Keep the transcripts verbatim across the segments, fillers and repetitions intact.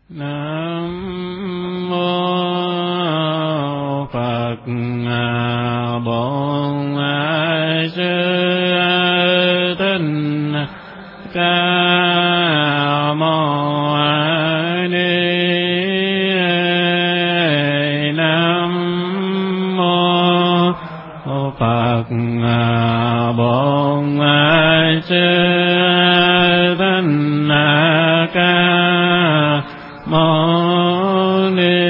Nam mô Phật Bổn Sư Thích Ca Mâu Ni. Nam mô Phật Bổn Sư Thích Ca Mâu Ni.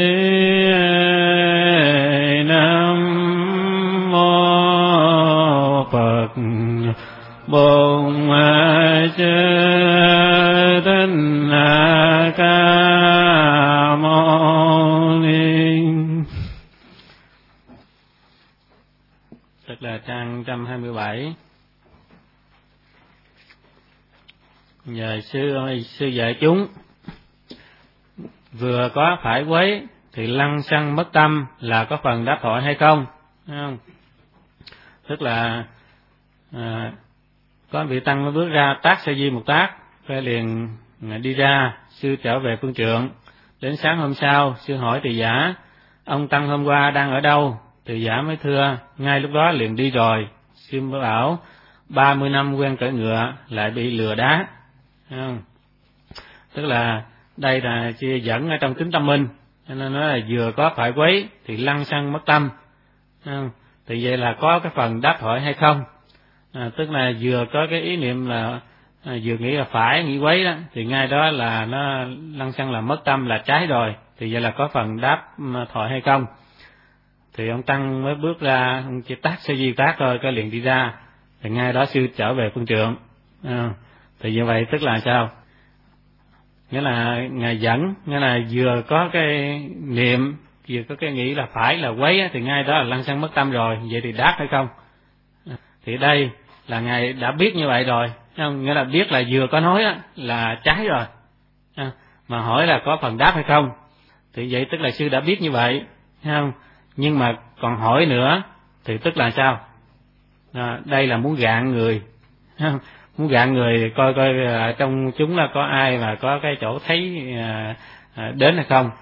Nam mô Phật Bổn Sư Thích Ca Mâu Ni. Tức là trang một trăm hai mươi bảy. Nhờ sư ơi, sư dạy chúng vừa có phải quấy thì lăng xăng mất tâm là có phần đáp thoại hay không? Thấy không? Tức là à, có vị tăng mới bước ra tác sa di một tác, cái liền đi ra, sư trở về phương trượng. Đến sáng hôm sau, sư hỏi tỳ giả, ông tăng hôm qua đang ở đâu? Tỳ giả mới thưa, ngay lúc đó liền đi rồi. Sư mới bảo, ba mươi năm quen cưỡi ngựa lại bị lừa đá. Thấy không? Tức là đây là chia dẫn ở trong kính tâm minh, cho nên nói là vừa có phải quấy thì lăng xăng mất tâm. Thì vậy là có cái phần đáp thoại hay không? À, tức là vừa có cái ý niệm là à, vừa nghĩ là phải, nghĩ quấy đó, thì ngay đó là nó lăng xăng là mất tâm, là trái rồi. Thì vậy là có phần đáp thoại hay không? Thì ông tăng mới bước ra, ông chỉ tác sa di tác thôi, cái liền đi ra. Thì ngay đó sư trở về phương trượng. À, thì như vậy tức là sao? Nghĩa là ngài dẫn, nghĩa là vừa có cái niệm, vừa có cái nghĩ là phải, là quấy, thì ngay đó là lăng xăng mất tâm rồi. Vậy thì đáp hay không? Thì đây là ngài đã biết như vậy rồi, không? Nghĩa là biết là vừa có nói là trái rồi, mà hỏi là có phần đáp hay không? Thì vậy tức là sư đã biết như vậy, không? Nhưng mà còn hỏi nữa thì tức là sao? À, đây là muốn gạn người, không? Muốn gạn người coi coi à, trong chúng là có ai mà có cái chỗ thấy à, à, đến hay không.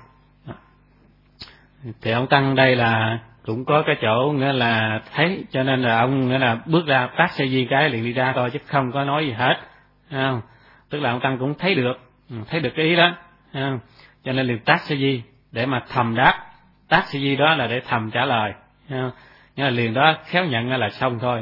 Thì ông tăng đây là cũng có cái chỗ nghĩa là thấy, cho nên là ông nghĩa là bước ra tác sa di cái liền đi ra thôi, chứ không có nói gì hết, không? Tức là ông tăng cũng thấy được, thấy được cái ý đó, không? Cho nên liền tác sa di để mà thầm đáp. Tác sa di đó là để thầm trả lời, không? Nghĩa là liền đó khéo nhận là xong thôi.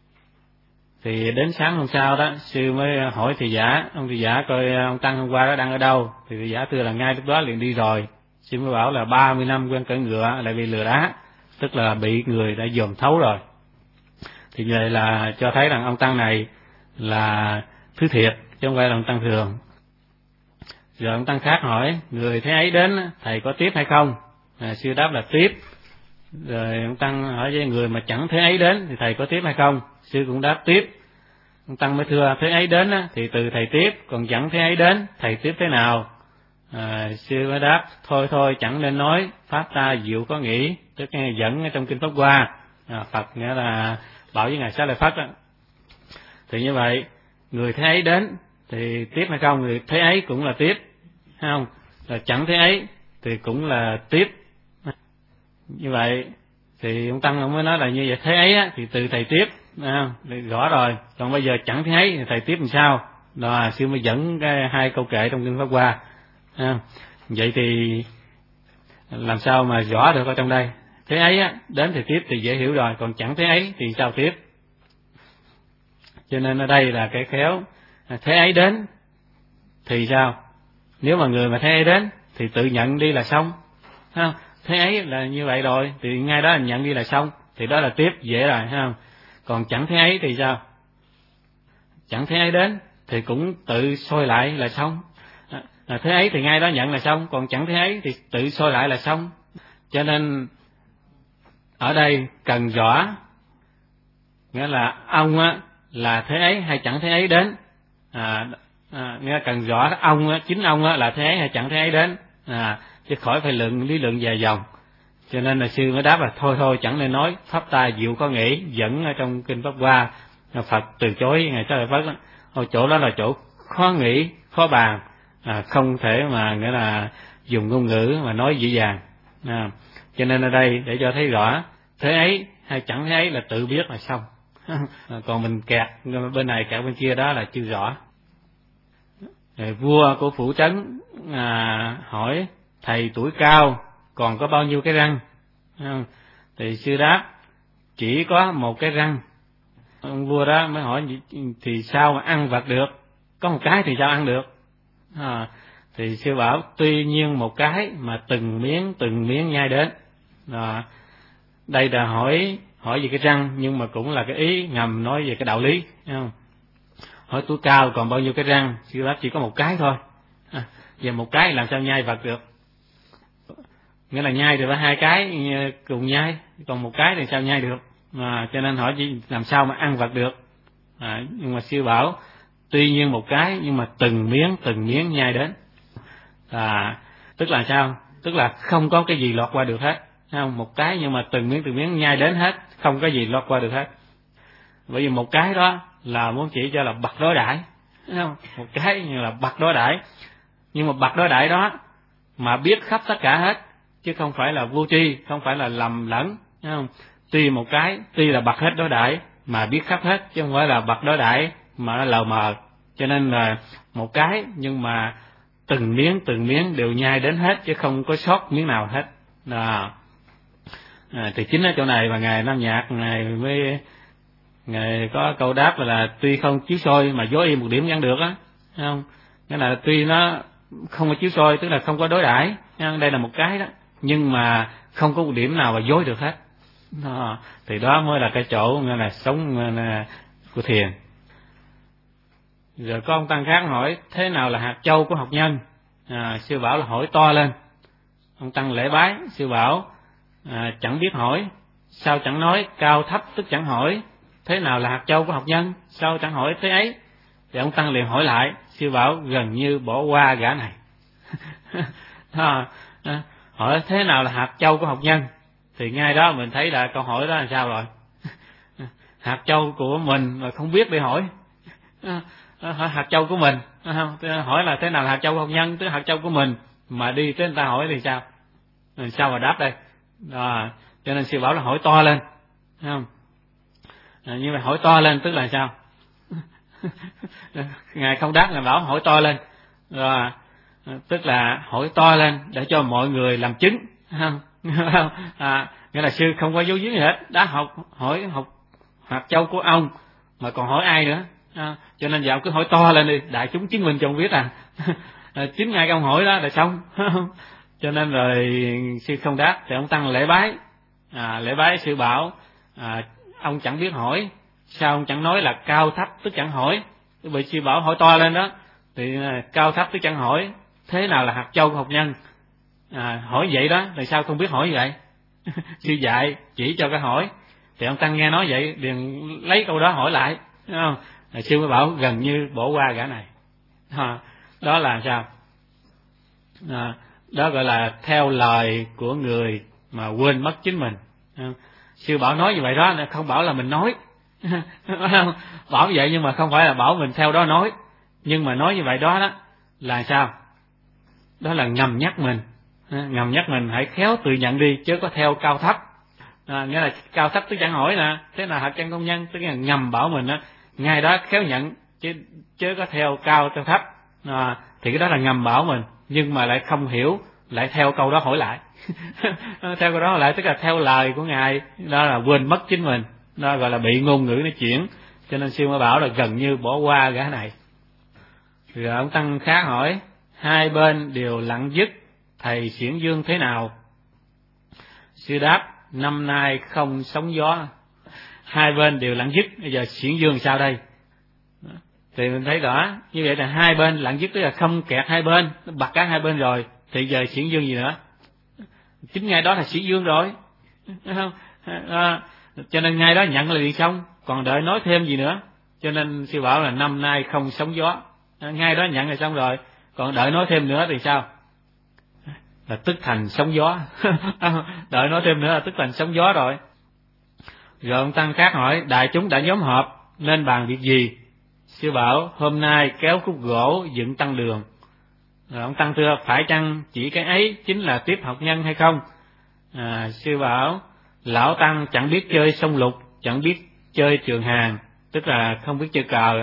Thì đến sáng hôm sau đó, sư mới hỏi tỳ giả, ông tỳ giả coi ông tăng hôm qua đó đang ở đâu? Thì tỳ giả thưa là ngay lúc đó liền đi rồi. Sư mới bảo là ba mươi năm quen cưỡi ngựa lại bị lừa đá, tức là bị người đã dòm thấu rồi. Thì như vậy là cho thấy rằng ông tăng này là thứ thiệt, chứ không phải là ông tăng thường. Rồi ông tăng khác hỏi, người thế ấy đến thầy có tiếp hay không? À, sư đáp là tiếp. Rồi ông tăng hỏi với người mà chẳng thế ấy đến thì thầy có tiếp hay không? Sư cũng đáp tiếp. Ông tăng mới thưa, thế ấy đến thì từ thầy tiếp, còn chẳng thế ấy đến thầy tiếp thế nào? À, sư mới đáp, thôi thôi chẳng nên nói, pháp ta diệu có nghĩ, tức nghe dẫn ở trong kinh Pháp Hoa. À, Phật nghĩa là bảo với ngài Xá Lợi Phất đó. Thì như vậy, người thế ấy đến thì tiếp hay không? Người thế ấy cũng là tiếp, không? Là chẳng thế ấy thì cũng là tiếp. Như vậy thì ông tăng ông mới nói là như vậy, thế ấy á, thì từ thầy tiếp, à, rõ rồi. Còn bây giờ chẳng thế ấy thì thầy tiếp làm sao? Đó, sư mới dẫn cái hai câu kệ trong kinh Pháp Hoa. À, vậy thì làm sao mà rõ được ở trong đây? Thế ấy á, đến thì tiếp thì dễ hiểu rồi, còn chẳng thế ấy thì sao tiếp? Cho nên ở đây là cái khéo, thế ấy đến thì sao? Nếu mà người mà thế ấy đến thì tự nhận đi là xong, không? Thế ấy là như vậy rồi thì ngay đó là nhận đi là xong, thì đó là tiếp, dễ rồi, không? Còn chẳng thế ấy thì sao? Chẳng thế ấy đến thì cũng tự soi lại là xong. À, thế ấy thì ngay đó nhận là xong, còn chẳng thế ấy thì tự soi lại là xong. Cho nên ở đây cần rõ, nghĩa là ông á là thế ấy hay chẳng thế ấy đến. À, à, nghĩa là cần rõ ông á, chính ông á là thế ấy hay chẳng thế ấy đến. À, chứ khỏi phải lượng lý luận dài dòng. Cho nên là sư mới đáp là thôi thôi chẳng nên nói, pháp ta diệu có nghĩ, dẫn ở trong kinh Pháp Hoa, Phật từ chối ngài Xá Lợi Phất đó. Ở chỗ đó là chỗ khó nghĩ, khó bàn, à, không thể mà nghĩa là dùng ngôn ngữ mà nói dễ dàng. À, cho nên ở đây để cho thấy rõ thế ấy hay chẳng thế ấy là tự biết là xong. À, còn mình kẹt bên này kẹt bên kia đó là chưa rõ. Rồi vua của phủ trấn à, hỏi thầy tuổi cao còn có bao nhiêu cái răng? À, thì sư đáp chỉ có một cái răng. Ông vua đó mới hỏi thì sao mà ăn vật được, có một cái thì sao ăn được? À, thì sư bảo tuy nhiên một cái mà từng miếng từng miếng nhai đến. À, đây là hỏi hỏi về cái răng nhưng mà cũng là cái ý ngầm nói về cái đạo lý, thấy không? Hỏi tuổi cao còn bao nhiêu cái răng, sư đáp chỉ có một cái thôi. À, về một cái làm sao nhai vật được? Nghĩa là nhai thì phải hai cái cùng nhai, còn một cái thì sao nhai được? À, cho nên hỏi gì làm sao mà ăn vật được? À, nhưng mà sư bảo tuy nhiên một cái nhưng mà từng miếng từng miếng nhai đến. À, tức là sao? Tức là không có cái gì lọt qua được hết, thấy không? Một cái nhưng mà từng miếng từng miếng nhai đến hết, không có gì lọt qua được hết. Bởi vì một cái đó là muốn chỉ cho là bậc đối đãi, thấy không? Một cái như là bậc đối đãi, nhưng mà bậc đối đãi đó mà biết khắp tất cả hết, chứ không phải là vô tri, không phải là lầm lẫn, thấy không? Tuy một cái, tuy là bậc hết đối đãi mà biết khắp hết, chứ không phải là bậc đối đãi mà nó lờ mờ. Cho nên là một cái nhưng mà từng miếng từng miếng đều nhai đến hết, chứ không có sót miếng nào hết. À, à, thì chính ở chỗ này mà ngài Nam Nhạc ngài mới ngài có câu đáp là, là tuy không chiếu soi mà dối y một điểm vẫn được á, thấy không? Nghĩa là tuy nó không có chiếu soi, tức là không có đối đãi, đây là một cái đó, nhưng mà không có một điểm nào mà dối được hết. À, thì đó mới là cái chỗ nghĩa là sống là của thiền. Rồi có ông tăng khác hỏi thế nào là hạt châu của học nhân? À, sư bảo là hỏi to lên. Ông tăng lễ bái, sư bảo à, chẳng biết hỏi, sao chẳng nói cao thấp tức chẳng hỏi, thế nào là hạt châu của học nhân, sao chẳng hỏi thế ấy? Thì ông tăng liền hỏi lại, sư bảo gần như bỏ qua gã này. à, à, hỏi thế nào là hạt châu của học nhân? Thì ngay đó mình thấy là câu hỏi đó là sao rồi? Hạt châu của mình mà không biết để hỏi. À, hỏi hạt châu của mình, hỏi là thế nào là hạt châu của học nhân, tức là hạt châu của mình mà đi tới người ta hỏi thì sao? Rồi sao mà đáp đây? À, cho nên sư bảo là hỏi to lên, thấy không? À, như vậy hỏi to lên tức là sao? Ngài không đáp, ngài bảo hỏi to lên, rồi tức là hỏi to lên để cho mọi người làm chứng, không? À, nghĩa là sư không có dấu giếm gì hết, đã học hỏi học hạt châu của ông mà còn hỏi ai nữa? À, cho nên giờ ông cứ hỏi to lên đi, đại chúng chứng minh cho ông biết à. À, chính ngay ông hỏi đó là xong. Cho nên rồi sư không đáp thì ông tăng lễ bái, à, lễ bái sư bảo à, ông chẳng biết hỏi, sao ông chẳng nói là cao thấp tức chẳng hỏi? Bởi sư bảo hỏi to lên đó thì cao thấp tức chẳng hỏi, thế nào là hạt châu của học nhân? À, hỏi vậy đó tại sao không biết hỏi vậy? Sư dạy chỉ cho cái hỏi, thì ông tăng nghe nói vậy liền lấy câu đó hỏi lại, đúng không? Rồi sư mới bảo gần như bỏ qua gã này. À, đó là sao? À, đó gọi là theo lời của người mà quên mất chính mình. À, sư bảo nói như vậy đó, không bảo là mình nói. Bảo vậy nhưng mà không phải là bảo mình theo đó nói, nhưng mà nói như vậy đó đó là sao? Đó là ngầm nhắc mình, ngầm nhắc mình hãy khéo tự nhận đi, chứ có theo cao thấp. À, nghĩa là cao thấp tức chẳng hỏi nè, thế là hạt chân công nhân, tức là ngầm bảo mình á, ngay đó khéo nhận, chứ chứ có theo cao theo thấp. À, thì cái đó là ngầm bảo mình, nhưng mà lại không hiểu, lại theo câu đó hỏi lại. Theo câu đó hỏi lại tức là theo lời của ngài, đó là quên mất chính mình, đó gọi là bị ngôn ngữ nó chuyển. Cho nên sư mới bảo là gần như bỏ qua cái này. Rồi ông tăng khác hỏi hai bên đều lặng dứt, thầy xiển dương thế nào? Sư đáp năm nay không sóng gió. Hai bên đều lặng dứt, bây giờ xiển dương sao đây? Thì mình thấy rõ như vậy là hai bên lặng dứt, tức là không kẹt hai bên, bật cả hai bên rồi, thì giờ xiển dương gì nữa? Chính ngay đó là xiển dương rồi, đúng không? À, cho nên ngay đó nhận là liền xong, còn đợi nói thêm gì nữa? Cho nên sư bảo là năm nay không sóng gió, à, ngay đó nhận là xong rồi, còn đợi nói thêm nữa thì sao? Là tức thành sóng gió. Đợi nói thêm nữa là tức thành sóng gió rồi. Rồi ông tăng khác hỏi đại chúng đã nhóm họp nên bàn việc gì? Sư bảo hôm nay kéo khúc gỗ dựng tăng đường. Rồi ông tăng thưa phải chăng chỉ cái ấy chính là tiếp học nhân hay không? À, sư bảo lão tăng chẳng biết chơi sông lục, chẳng biết chơi trường hàng, tức là không biết chơi cờ.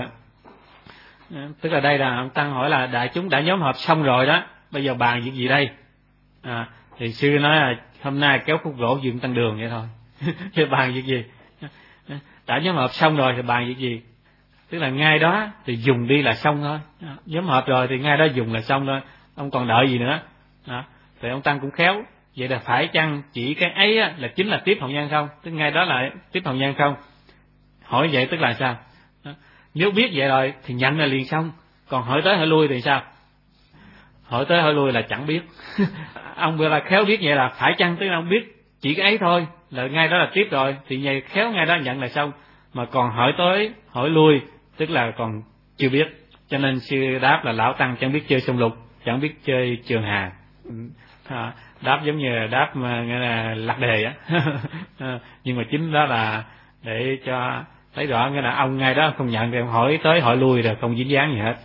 À, tức là đây là ông tăng hỏi là đại chúng đã nhóm họp xong rồi đó, bây giờ bàn việc gì đây? À, thì sư nói là hôm nay kéo khúc gỗ dựng tăng đường vậy thôi. Chứ bàn việc gì? Đã nhóm họp xong rồi thì bàn việc gì? Tức là ngay đó thì dùng đi là xong thôi. Nhóm họp rồi thì ngay đó dùng là xong thôi, ông còn đợi gì nữa? Đó. Thì ông tăng cũng khéo. Vậy là phải chăng chỉ cái ấy á, là chính là tiếp hồng nhân không? Tức ngay đó là tiếp hồng nhân không? Hỏi vậy tức là sao? Đó. Nếu biết vậy rồi thì nhận là liền xong. Còn hỏi tới hỏi lui thì sao? Hỏi tới hỏi lui là chẳng biết. Ông vừa là khéo biết vậy là phải chăng, tức là ông biết chỉ cái ấy thôi, là ngay đó là tiếp rồi, thì nhờ khéo ngay đó nhận là xong. Mà còn hỏi tới hỏi lui tức là còn chưa biết. Cho nên sư đáp là lão tăng chẳng biết chơi sông lục, chẳng biết chơi trường hà. À, đáp giống như là đáp mà nghĩa là lạc đề á. Nhưng mà chính đó là để cho thấy rõ, nghĩa là ông ngay đó không nhận thì ông hỏi tới hỏi lui rồi không dính dáng gì hết.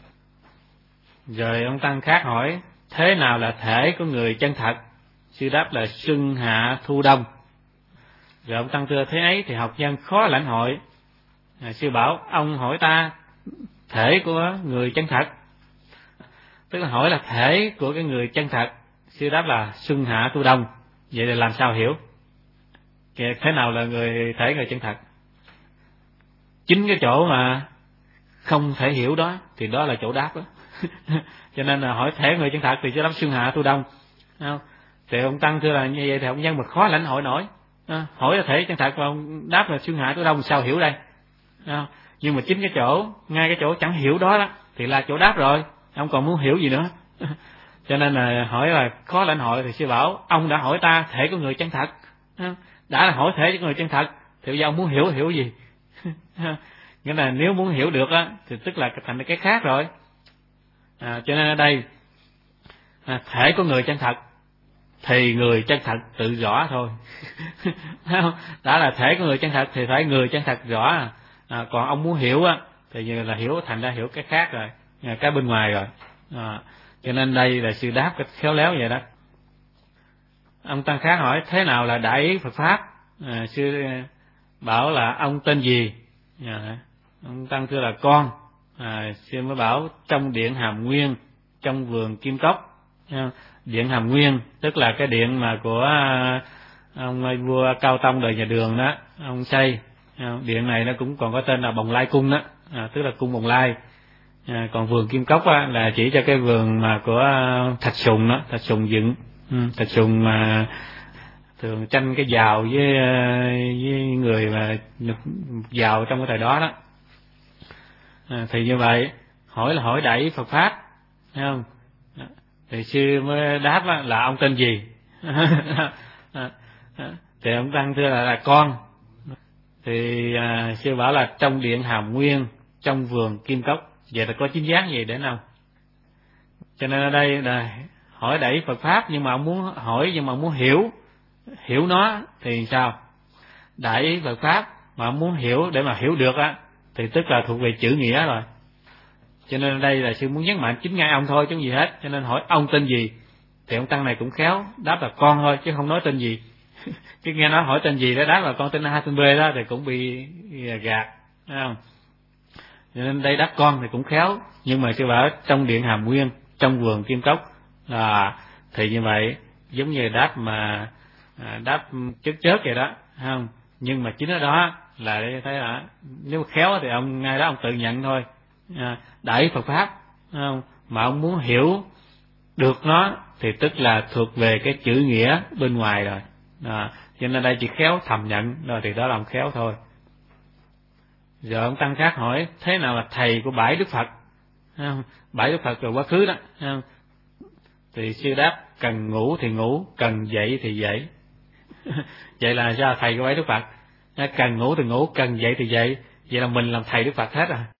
Rồi ông tăng khác hỏi thế nào là thể của người chân thật? Sư đáp là xuân hạ thu đông. Rồi ông tăng thưa thế ấy thì học nhân khó lãnh hội. À, sư bảo ông hỏi ta thể của người chân thật, tức là hỏi là thể của cái người chân thật. Sư đáp là xuân hạ thu đông. Vậy là làm sao hiểu thế nào là người thể người chân thật? Chính cái chỗ mà không thể hiểu đó thì đó là chỗ đáp đó. Cho nên là hỏi thể người chân thật thì sẽ đáp xuân hạ thu đông. Không? Thì ông tăng thưa là như vậy thì ông nhân mà khó lãnh hội nổi. À, hỏi là thể chân thật và ông đáp là xuân hạ thu đông sao hiểu đây? À, nhưng mà chính cái chỗ ngay cái chỗ chẳng hiểu đó đó thì là chỗ đáp rồi, ông còn muốn hiểu gì nữa? Cho nên là hỏi là khó lãnh hội thì sư bảo ông đã hỏi ta thể của người chân thật, đã là hỏi thể của người chân thật thì bây giờ ông muốn hiểu hiểu gì? Nghĩa là nếu muốn hiểu được á thì tức là thành cái khác rồi. À, cho nên ở đây à, thể của người chân thật thì người chân thật tự rõ thôi. Đã là thể của người chân thật thì phải người chân thật rõ. À, còn ông muốn hiểu á thì như là hiểu thành ra hiểu cái khác rồi, cái bên ngoài rồi. À, cho nên đây là sư đáp cách khéo léo vậy đó. Ông tăng khác hỏi thế nào là đại ý Phật pháp? À, sư bảo là ông tên gì? À, ông tăng thưa là con. À, sư mới bảo trong điện Hàm Nguyên, trong vườn Kim Cốc. Điện Hàm Nguyên tức là cái điện mà của ông vua Cao Tông đời nhà Đường đó, ông xây. Điện này nó cũng còn có tên là Bồng Lai Cung đó, à, tức là cung Bồng Lai. À, còn vườn Kim Cốc á, là chỉ cho cái vườn mà của Thạch Sùng đó, Thạch Sùng dựng. Ừ, Thạch Sùng mà thường tranh cái giàu với với người mà giàu trong cái thời đó đó. À, thì như vậy hỏi là hỏi đại ý Phật pháp, thấy không? Thì sư mới đáp là ông tên gì? Thì ông tăng thưa là, là con. Thì à, sư bảo là trong điện Hàm Nguyên, trong vườn Kim Cốc. Vậy là có chính giác gì để nào? Cho nên ở đây là hỏi đại ý Phật pháp, nhưng mà ông muốn hỏi nhưng mà ông muốn hiểu hiểu nó thì sao? Đại ý Phật pháp mà ông muốn hiểu để mà hiểu được á thì tức là thuộc về chữ nghĩa rồi. Cho nên ở đây là sư muốn nhấn mạnh chính ngay ông thôi chứ gì hết. Cho nên hỏi ông tên gì thì ông tăng này cũng khéo đáp là con thôi chứ không nói tên gì. Chứ nghe nói hỏi tên gì đó đáp là con tên A tên B đó thì cũng bị gạt, thấy không? Cho nên đây đáp con thì cũng khéo, nhưng mà sư bảo trong điện Hàm Nguyên, trong vườn Kim Cốc là thì như vậy giống như đáp mà à, đáp chớt chớt vậy đó, thấy không? Nhưng mà chính ở đó là để thấy là nếu khéo thì ông ngay đó ông tự nhận thôi. À, đại Phật pháp, không? Mà ông muốn hiểu được nó thì tức là thuộc về cái chữ nghĩa bên ngoài rồi. À, cho nên đây chỉ khéo thầm nhận rồi thì đó là ông khéo thôi. Giờ ông tăng khác hỏi thế nào là thầy của bảy Đức Phật? Không? Bảy Đức Phật rồi quá khứ đó, không? Thì sư đáp cần ngủ thì ngủ, cần dậy thì dậy. Vậy là sao thầy của bảy Đức Phật? Cần ngủ thì ngủ, cần dậy thì dậy. Vậy là mình làm thầy Đức Phật hết rồi.